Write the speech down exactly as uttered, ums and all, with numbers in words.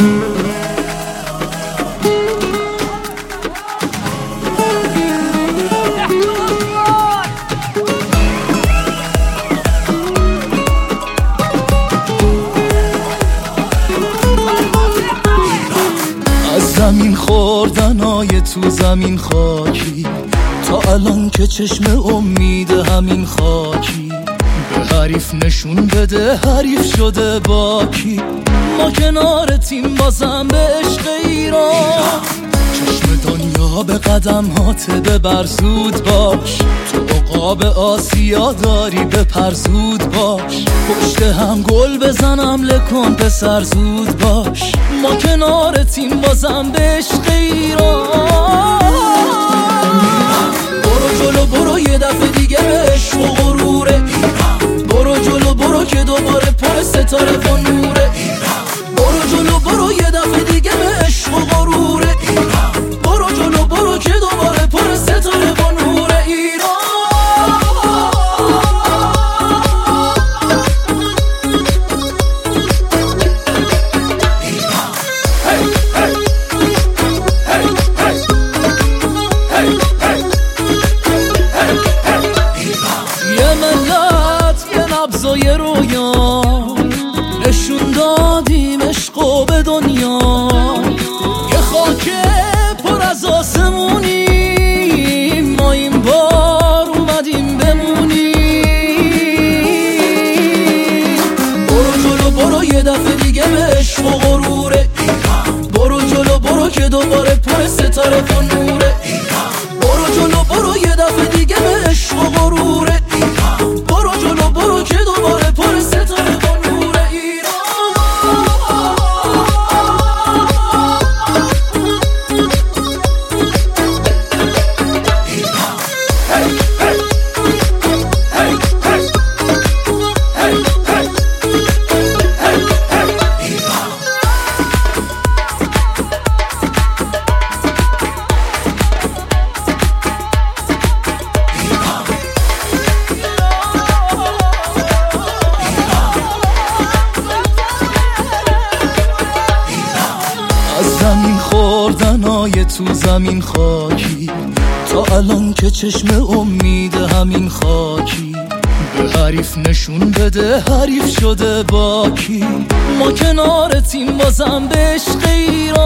زمین خوردنای تو زمین خاکی تا الان که چشم امید همین خاکی به حریف نشون بده حریف شده باکی ما کنار تیم بازم به عشق ایران چشم دنیا به قدم هات ببر زود باش تو عقاب آسیا داری بپر زود باش پشت هم گل بزنم لکن پسر زود باش ما کنار تیم بازم به عشق ایران برو جلو برو یه دفعه دیگه به عشق و غرور ایران برو جلو برو که دوباره پر ستاره و نور ایران برو جلو برو یه دفعه دیگه به عشق و غرور ایران برو جلو برو که دوباره پر ستاره و نور ایران یه رویا نشون دادیم عشقو به دنیا یه خاک پر از آسمونیم ما این بار اومدیم بمونیم برو جلو برو یه دفعه دیگه به عشق و غرور ایران برو جلو برو که دوباره پر ستاره و نور ایران برو جلو برو یه دفعه دیگه به عشق و غرور ایران برو جلو برو که دوباره پر ستاره و نور ایران زمین خوردنای تو زمین خاکی تا الان که چشم امید همین خاکی به حریف نشون بده حریف شده باکی ما کنار تیم بازم به عشق ایران